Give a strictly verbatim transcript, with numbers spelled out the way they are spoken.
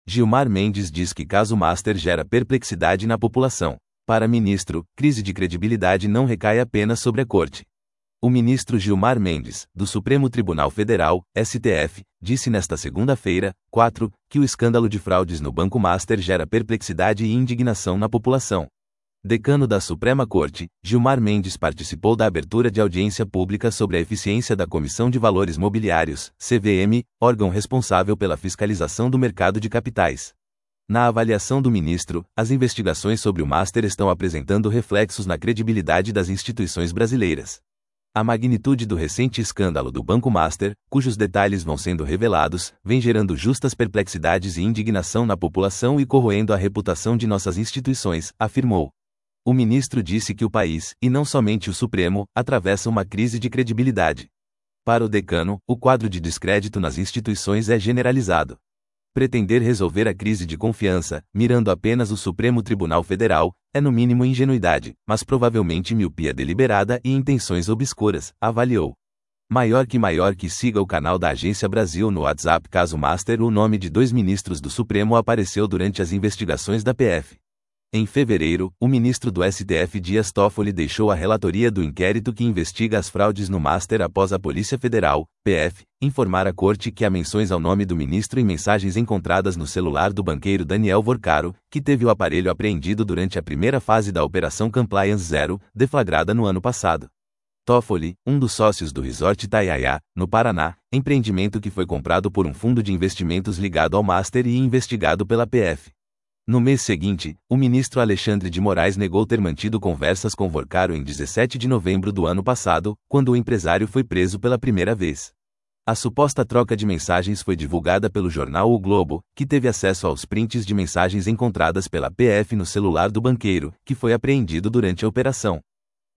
Gilmar Mendes diz que caso Master gera perplexidade na população. Para ministro, crise de credibilidade não recai apenas sobre a corte. O ministro Gilmar Mendes, do Supremo Tribunal Federal, S T F, disse nesta segunda-feira, quatro, que o escândalo de fraudes no Banco Master gera perplexidade e indignação na população. Decano da Suprema Corte, Gilmar Mendes participou da abertura de audiência pública sobre a eficiência da Comissão de Valores Mobiliários, C V M, órgão responsável pela fiscalização do mercado de capitais. Na avaliação do ministro, as investigações sobre o Master estão apresentando reflexos na credibilidade das instituições brasileiras. A magnitude do recente escândalo do Banco Master, cujos detalhes vão sendo revelados, vem gerando justas perplexidades e indignação na população e corroendo a reputação de nossas instituições, afirmou. O ministro disse que o país, e não somente o Supremo, atravessa uma crise de credibilidade. Para o decano, o quadro de descrédito nas instituições é generalizado. Pretender resolver a crise de confiança, mirando apenas o Supremo Tribunal Federal, é no mínimo ingenuidade, mas provavelmente miopia deliberada e intenções obscuras, avaliou. Maior que maior que siga o canal da Agência Brasil no WhatsApp caso Master. O nome de dois ministros do Supremo apareceu durante as investigações da P F. Em fevereiro, o ministro do S T F Dias Toffoli deixou a relatoria do inquérito que investiga as fraudes no Master após a Polícia Federal, P F, informar à corte que há menções ao nome do ministro em mensagens encontradas no celular do banqueiro Daniel Vorcaro, que teve o aparelho apreendido durante a primeira fase da Operação Compliance Zero, deflagrada no ano passado. Toffoli, um dos sócios do Resort Itaiaia, no Paraná, empreendimento que foi comprado por um fundo de investimentos ligado ao Master e investigado pela P F. No mês seguinte, o ministro Alexandre de Moraes negou ter mantido conversas com Vorcaro em dezessete de novembro do ano passado, quando o empresário foi preso pela primeira vez. A suposta troca de mensagens foi divulgada pelo jornal O Globo, que teve acesso aos prints de mensagens encontradas pela P F no celular do banqueiro, que foi apreendido durante a operação.